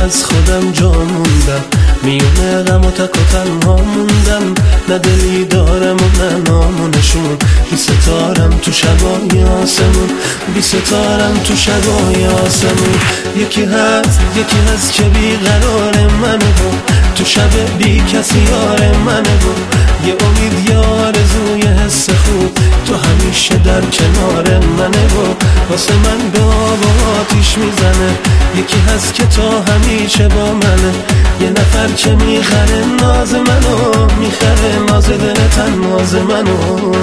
از خودم جا موندم، میونه غم و تک و تنها موندم. نه دلی دارم و نه نام و نشون، بی ستارم تو شبای آسمون، بی ستارم تو شبای آسمون. یکی هست که بی قرار منه و تو شب بی کسی یار منه و یه امید یه آرزوی حس خوب، تو همیشه در کنار منه و واسه من به آب و آتیش میزنه. یکی هست که تا همیشه با منه، یه نفر که میخره ناز منو، میخره ناز دل تن ناز منو.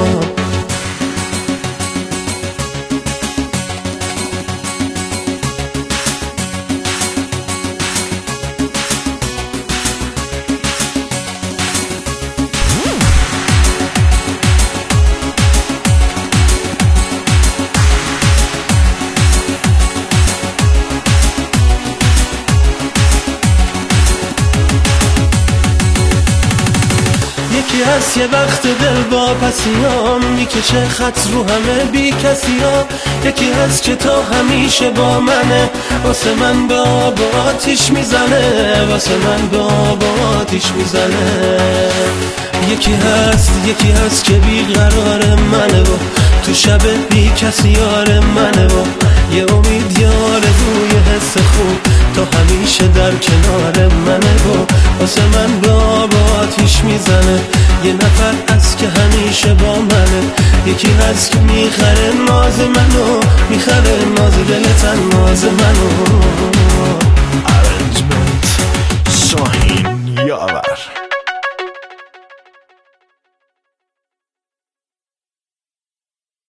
یکی هست یه وقت دل با پسیام، میکشه خط رو همه بی کسی ها. یکی هست که تا همیشه با منه، واسه من به آب و آتیش میزنه، واسه من به آب و آتیش میزنه. یکی هست که بیقرار منه و تو شب بی کسی یار منه و یه امید یه آرزوی حس خوب، تو همیشه در کنار منه و واسه من به آب و آتیش میزنه. یه نفر هست که همیشه با منه، یکی هست که میخره ناز منو، میخره ناز دل تن ناز منو.